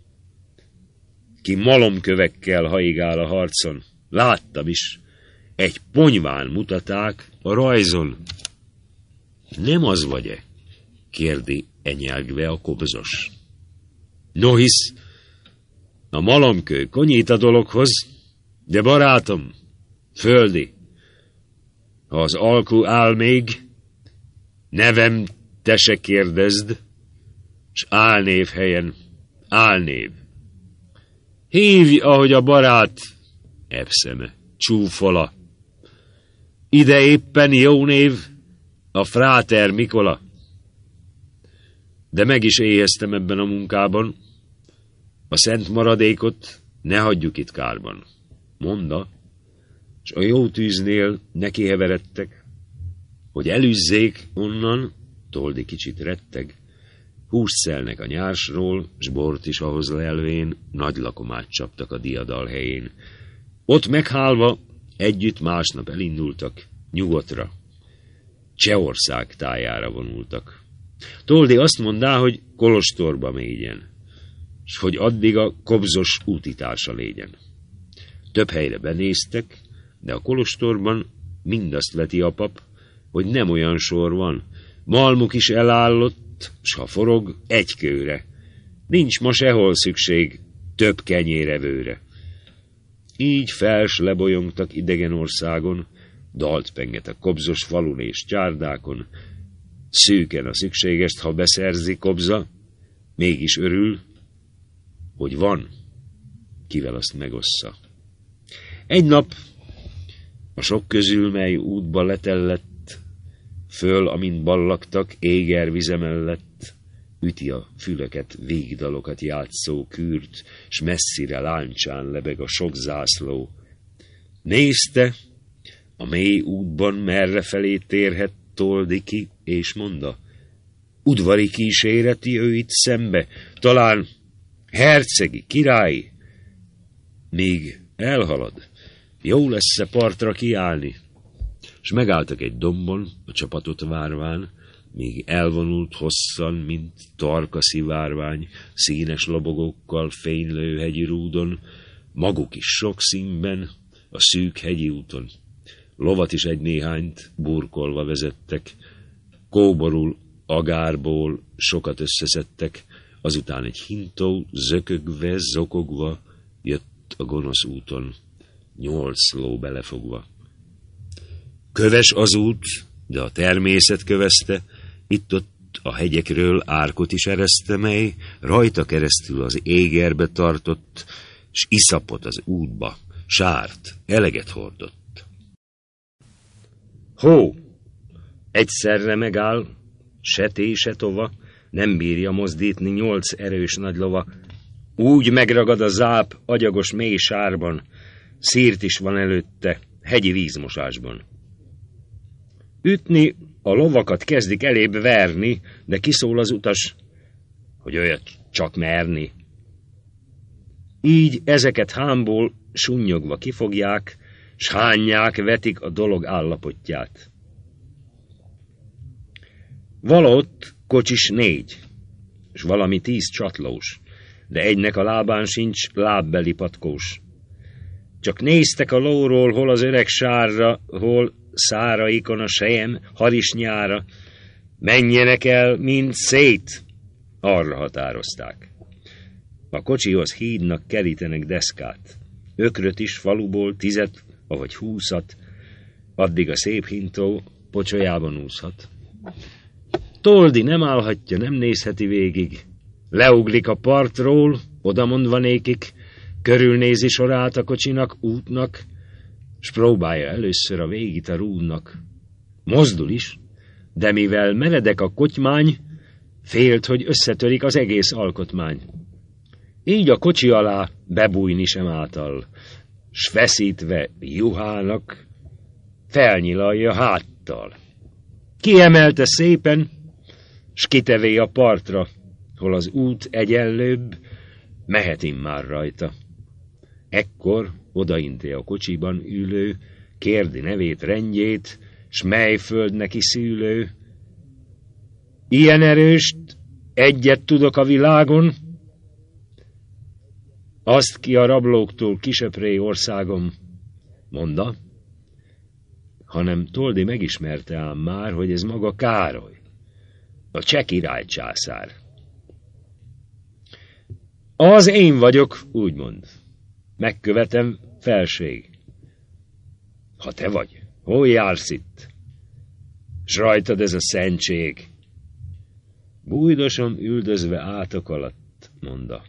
[SPEAKER 1] ki malomkövekkel haigál a harcon. Láttam is, egy ponyván mutaták a rajzon. Nem az vagy-e? Kérdi enyelgve a Kobzos. No hisz, a malomkő konyít a dologhoz, de barátom, földi, ha az alkú áll még, nevem te se kérdezd, s álnév helyen álnév. Hívj, ahogy a barát, ebszeme, csúfola. Ide éppen jó név, a fráter Mikola. De meg is éheztem ebben a munkában, a szent maradékot ne hagyjuk itt kárban. Monda, s a jó tűznél nekiheveredtek, hogy elűzzék onnan, Toldi kicsit retteg, húst szelnek a nyársról, s bort is ahhoz lelvén, nagy lakomát csaptak a diadal helyén. Ott meghálva együtt másnap elindultak nyugotra. Csehország tájára vonultak. Toldi azt mondá, hogy kolostorba mégyen, s hogy addig a Kobzos útitársa légyen. Több helyre benéztek, de a kolostorban mindazt veti a pap, hogy nem olyan sor van. Malmuk is elállott, s ha forog, egy kőre. Nincs ma sehol szükség több kenyérevőre. Így fels lebolyongtak idegen országon, Dalt penget a kobzos falun és csárdákon, szűken a szükségest, ha beszerzi kobza, mégis örül, hogy van, kivel azt megossza. Egy nap a sok közül, mely útba letellett, föl, amint ballagtak, éger vize mellett, üti a fülöket, végdalokat játszó kürt, s messzire láncsán lebeg a sok zászló. Nézte, a mély útban merre felé térhet Toldi ki, és mondta, udvari kíséreti ő itt szembe, talán hercegi, királyi. Míg elhalad, jó lesz-e partra kiállni? S megálltak egy dombon, a csapatot várván, míg elvonult hosszan, mint tarka szivárvány, színes lobogókkal fénylő hegyi rúdon, maguk is sok színben, a szűk hegyi úton. Lovat is egy néhányt burkolva vezettek, kóborul, agárból sokat összeszedtek, azután egy hintó, zökögve, zokogva jött a gonosz úton, 8 ló belefogva. Köves az út, de a természet kövezte, itt-ott a hegyekről árkot is ereszte, mely rajta keresztül az égerbe tartott, s iszapot az útba, sárt, eleget hordott. Hó! Egyszerre megáll, se té, se tova, nem bírja mozdítni 8 erős nagy lova. Úgy megragad a záp agyagos mély sárban, szírt is van előtte, hegyi vízmosásban. Ütni, a lovakat kezdik elébb verni, de kiszól az utas, hogy olyat csak merni. Így ezeket hámból sunnyogva kifogják, s hányják, vetik a dolog állapotját. Valaott kocsis 4, s valami 10 csatlós, de egynek a lábán sincs lábbeli patkós. Csak néztek a lóról, hol az öreg sárra, hol száraikon a sejem harisnyára, menjenek el, mind szét, arra határozták. A kocsihoz hídnak kerítenek deszkát, ökröt is faluból 10, avagy 20, addig a szép hintó pocsolyában úszhat. Toldi nem állhatja, nem nézheti végig, leuglik a partról, odamondva nékik, körülnézi sorát a kocsinak, útnak, s próbálja először a végit a rúdnak. Mozdul is, de mivel meredek a kotymány, félt, hogy összetörik az egész alkotmány. Így a kocsi alá bebújni sem által, s feszítve juhának felnyilalja háttal. Kiemelte szépen, s kitevé a partra, hol az út egyenlőbb, mehet immár rajta. Ekkor odainti a kocsiban ülő, kérdi nevét, rendjét, s mely föld neki szűlő. Ilyen erőst egyet tudok a világon, azt ki a rablóktól kisöpré országom, mondta, hanem Toldi megismerte ám már, hogy ez maga Károly, a cseh király császár. Az én vagyok, úgymond. Megkövetem, felség. Ha te vagy, hol jársz itt? S rajtad ez a szentség. Bújdosom üldözve átok alatt, mondta.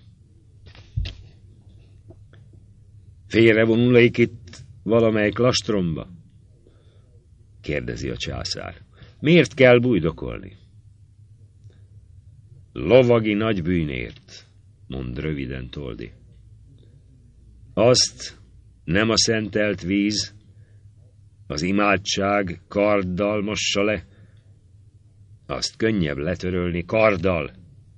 [SPEAKER 1] Félrevonulék itt valamelyik lastromba? Kérdezi a császár. Miért kell bújdokolni? Lovagi nagy bűnért, mond röviden Toldi. Azt nem a szentelt víz, az imádság karddal mossa le, azt könnyebb letörölni karddal.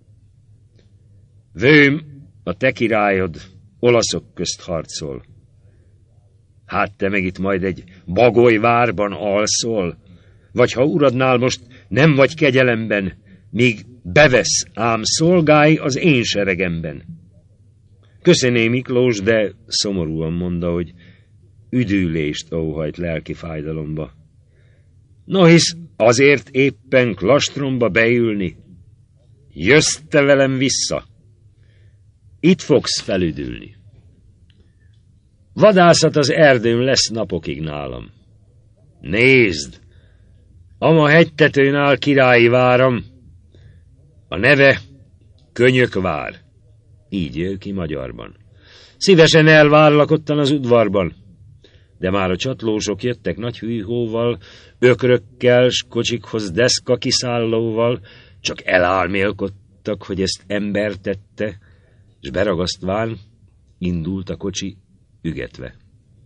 [SPEAKER 1] Vőm, a te királyod olaszok közt harcol. Hát te meg itt majd egy bagolyvárban alszol, vagy ha uradnál most nem vagy kegyelemben, míg bevesz, ám szolgálj az én seregemben. Köszöné Miklós, de szomorúan mondta, hogy üdülést óhajt lelki fájdalomba. No hisz azért éppen klastromba beülni. Jössz te velem vissza. Itt fogsz felüdülni. Vadászat az erdőn lesz napokig nálam. Nézd! Ama hegytetőn áll királyi váram, a neve Könyökvár. Így jöjj ki magyarban. Szívesen elvárlak ottan az udvarban, de már a csatlósok jöttek nagy hűhóval, ökrökkel, s kocsikhoz deszka kiszállóval, csak elálmélkodtak, hogy ezt ember tette, s beragasztván indult a kocsi ügetve.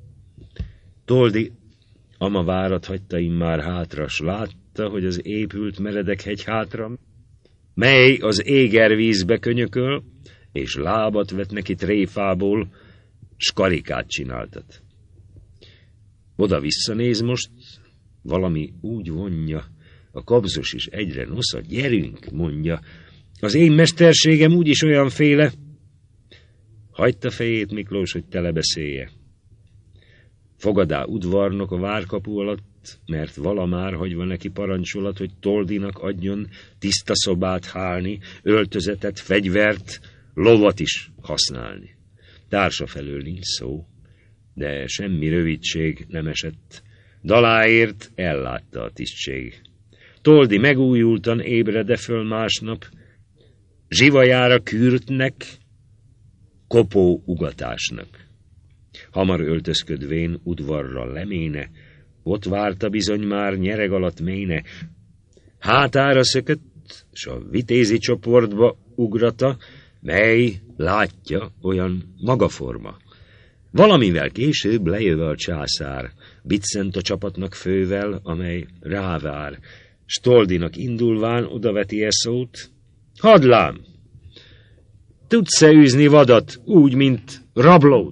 [SPEAKER 1] Toldi ama várat hagyta immár hátra, s látta, hogy az épült meredek hegy hátra, mely az égervízbe könyököl, és lábat vett neki tréfából, s karikát csináltat. Oda visszanéz most, valami úgy vonja, a kabzos is egyre nosza, gyerünk, mondja, az én mesterségem úgyis olyanféle. Hagyta fejét Miklós, hogy telebeszélje. Fogadá udvarnok a várkapu alatt, mert valamár hagyva neki parancsolat, hogy Toldinak adjon tiszta szobát hálni, öltözetet, fegyvert, lovat is használni. Társa felől nincs szó, de semmi rövidség nem esett. Daláért ellátta a tisztség. Toldi megújultan ébredde föl másnap, zsivajára kürtnek, kopó ugatásnak. Hamar öltözködvén udvarra leméne, ott várta bizony már nyereg alatt méne. Hátára szökött, s a vitézi csoportba ugrata, mely látja olyan magaforma. Valamivel később lejöve a császár, biccent a csapatnak fővel, amely rávár, s Toldinak indulván odaveti szót. Hadlám! Tudsz-e űzni vadat úgy, mint rablót?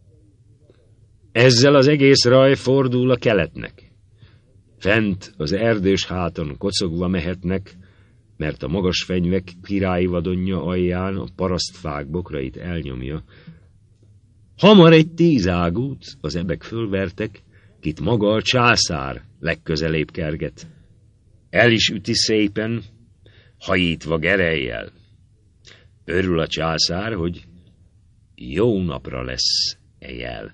[SPEAKER 1] Ezzel az egész raj fordul a keletnek. Fent az erdős háton kocogva mehetnek, mert a magas fenyvek királyi vadonja alján a parasztfák bokrait elnyomja. Hamar egy 10 ágút az ebek fölvertek, kit maga a császár legközelébb kerget. El is üti szépen, hajítva gerelyjel. Örül a császár, hogy jó napra lesz jel.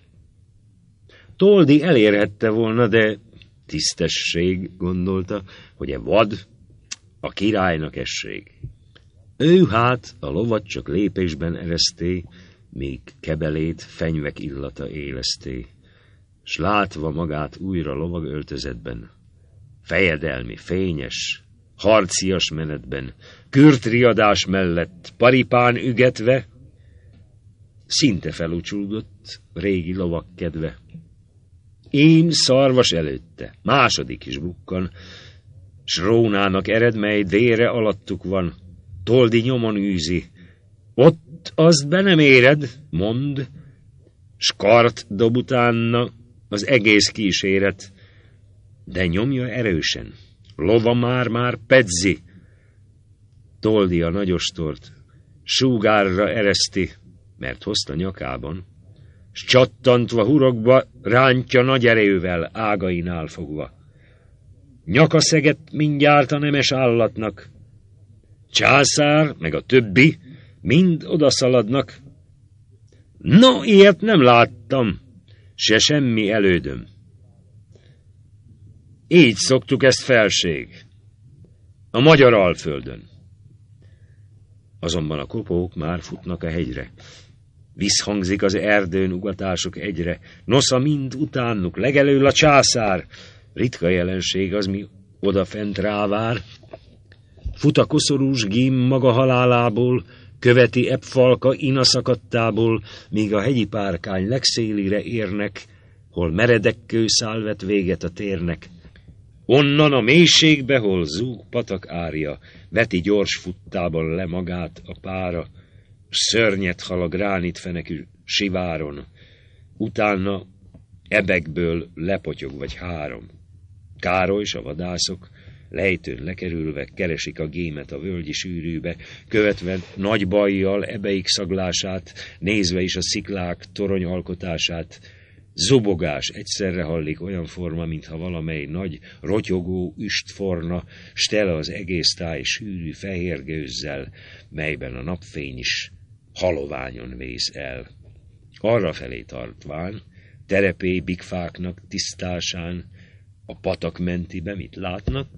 [SPEAKER 1] Toldi elérhette volna, de tisztesség, gondolta, hogy vad a királynak esség. Ő hát a lovat csak lépésben ereszté, míg kebelét fenyvek illata éleszté, s látva magát újra lovag öltözetben, fejedelmi, fényes, harcias menetben, kürtriadás mellett, paripán ügetve, szinte felúcsulgott régi lovak kedve. Ím szarvas előtte, második is bukkan, s Rónának ered, mely délre alattuk van. Toldi nyomon űzi. Ott azt be nem éred, mond, s kart dob utána az egész kíséret, de nyomja erősen. Lova már pedzi. Toldi a nagyostort súgárra ereszti, mert hozta nyakában, s csattantva hurokba rántja nagy erővel ágainál fogva. Nyakaszeget mindjárt a nemes állatnak. Császár, meg a többi mind odaszaladnak. No, ilyet nem láttam, se semmi elődöm. Így szoktuk ezt, felség, a magyar Alföldön. Azonban a kopók már futnak a hegyre. Visszhangzik az erdőn ugatások egyre. Nosza mind utánuk, legelől a császár. Ritka jelenség az, mi odafent rávár. Fut a koszorús gím maga halálából, követi ebbfalka inaszakadtából, míg a hegyi párkány legszélire érnek, hol meredek kőszál vet véget a térnek. Onnan a mélységbe, hol zúg patak árja, veti gyors futtában le magát a pára, szörnyet hal a gránitfenekű siváron, utána ebekből lepotyog vagy 3. Károly s a vadászok lejtőn lekerülve keresik a gémet a völgyi sűrűbe, követve nagy bajjal ebeik szaglását, nézve is a sziklák torony alkotását. Zubogás egyszerre hallik, olyan forma, mintha valamely nagy, rotyogó üstforna, s tele az egész táj sűrű fehér gőzzel, melyben a napfény is haloványon vész el. Arrafelé tartván, terepé bigfáknak tisztásán, A patak mentibe mit látnak?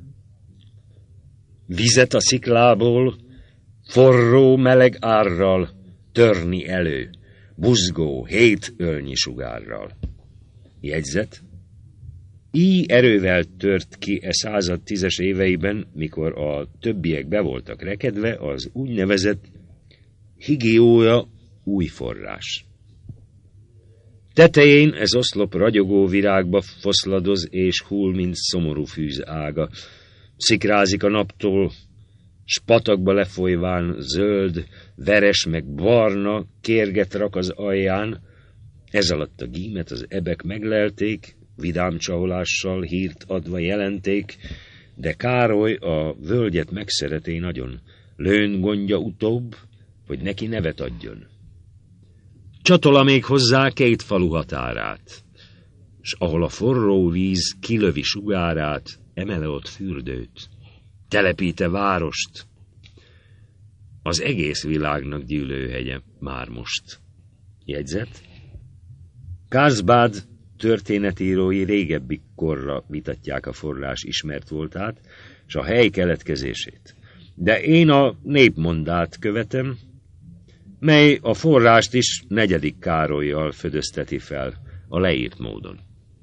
[SPEAKER 1] Vizet a sziklából, forró, meleg árral törni elő, buzgó, 7 ölnyi sugárral. Jegyzet. Így erővel tört ki e század 10-es éveiben, mikor a többiek be voltak rekedve, az úgynevezett higiója új forrás. Tetején ez oszlop ragyogó virágba foszladoz és hull, mint szomorú fűz ága. Szikrázik a naptól, s patakba lefolyván zöld, veres meg barna kérget rak az alján. Ez alatt a gímet az ebek meglelték, vidám csaholással hírt adva jelenték, de Károly a völgyet megszereté nagyon, lőn gondja utóbb, hogy neki nevet adjon. Csatola még hozzá 2 falu határát, s ahol a forró víz kilövi sugárát, emele ott fürdőt, telepíte várost, az egész világnak gyűlőhegye már most. Jegyzet. Karlsbad történetírói régebbi korra vitatják a forrás ismert voltát, s a hely keletkezését. De én a népmondát követem, mely a forrást is 4. Károllyal födözteti fel a leírt módon.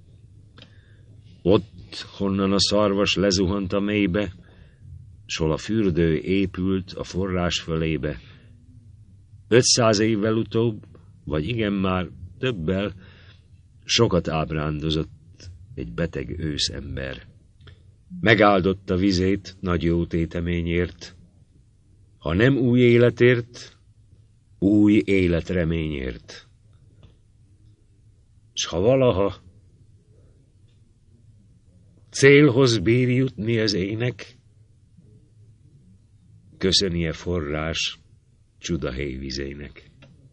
[SPEAKER 1] Ott, honnan a szarvas lezuhant a mélybe, s hol a fürdő épült a forrás fölébe, 500 évvel utóbb, vagy igen már többel, sokat ábrándozott egy beteg őszember. Megáldotta vizét nagy jó téteményért, ha nem új életért, új életreményért. S ha valaha célhoz bír jutni az ének, köszönie forrás csudahéj vizének.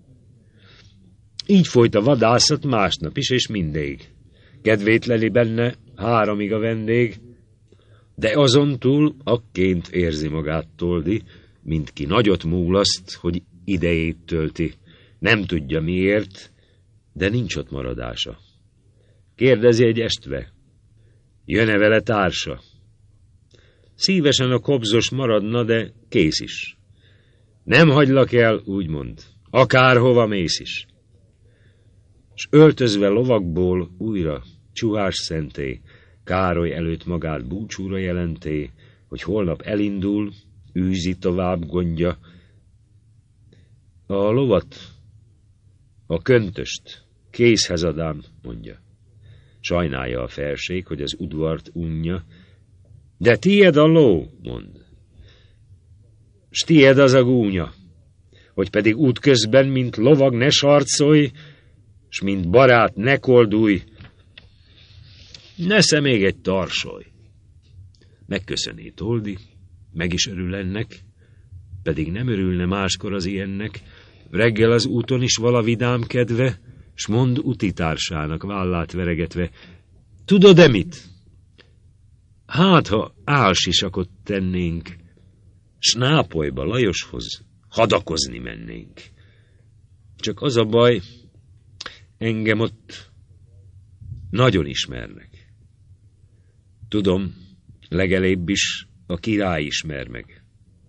[SPEAKER 1] Így folyt a vadászat másnap is, és mindig. Kedvét leli benne 3-ig a vendég, de azon túl akként érzi magát Toldi, mint ki nagyot múlaszt, hogy idejét tölti. Nem tudja miért, de nincs ott maradása. Kérdezi egy estve, jön-e vele társa? Szívesen a kobzos maradna, de kész is. Nem hagylak el, úgymond, akárhova mész is. S öltözve lovakból újra csuhás szenté, Károly előtt magát búcsúra jelenté, hogy holnap elindul, űzi tovább gondja. A lovat, a köntöst kézhez adám, mondja. Sajnálja a felség, hogy az udvart unja, de tied a ló, mond. S tied az a gúnya, hogy pedig útközben, mint lovag ne sarcolj, s mint barát ne koldulj, nesze még egy tarsoly. Megköszöné Toldi, meg is örül ennek, pedig nem örülne máskor az ilyennek, reggel az úton is vala vidám kedve, s mond utitársának vállát veregetve, tudod-e mit? Hát, ha álsisakot tennénk, s Nápolyba Lajoshoz hadakozni mennénk. Csak az a baj, engem ott nagyon ismernek. Tudom, legelébb is a király ismer meg.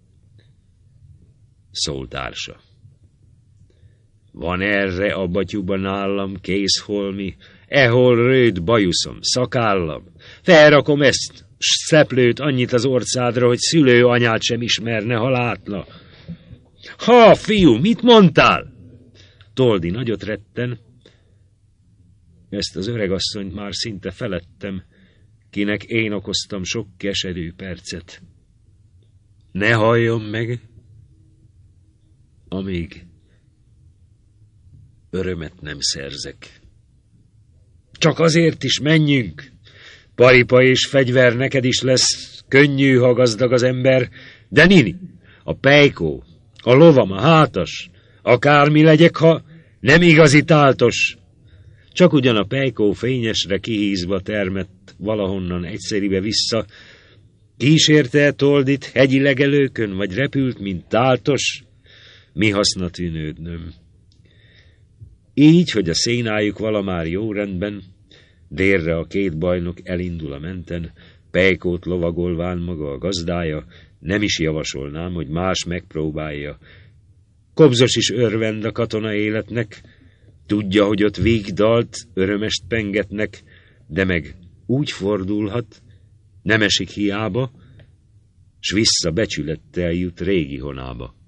[SPEAKER 1] Szól társa. Van erre a batyuban nálam készholmi, ehol rőd bajuszom, szakállam. Felrakom ezt, s szeplőt annyit az orcádra, hogy szülő anyát sem ismerne, ha látna. Ha, fiú, mit mondtál? Toldi nagyot retten. Ezt az öregasszonyt már szinte felettem, kinek én okoztam sok keserű percet. Ne halljon meg, amíg örömet nem szerzek. Csak azért is menjünk. Paripa és fegyver neked is lesz, könnyű, ha gazdag az ember, de Nini, a pejkó, a lovam, a hátas, akármi legyek, ha nem igazi táltos. Csak ugyan a pejkó fényesre kihízva termett valahonnan egyszeribe vissza, kísérte Toldit hegyi legelőkön, vagy repült, mint táltos, mi haszna tűnődnöm. Így, hogy a szénájuk vala már jó rendben, Délre a két bajnok elindul a menten, Pejkót lovagolván maga a gazdája, nem is javasolnám, hogy más megpróbálja. Kobzos is örvend a katona életnek, tudja, hogy ott vígdalt, örömest pengetnek, de meg úgy fordulhat, nem esik hiába, s vissza becsülettel jut régi honába.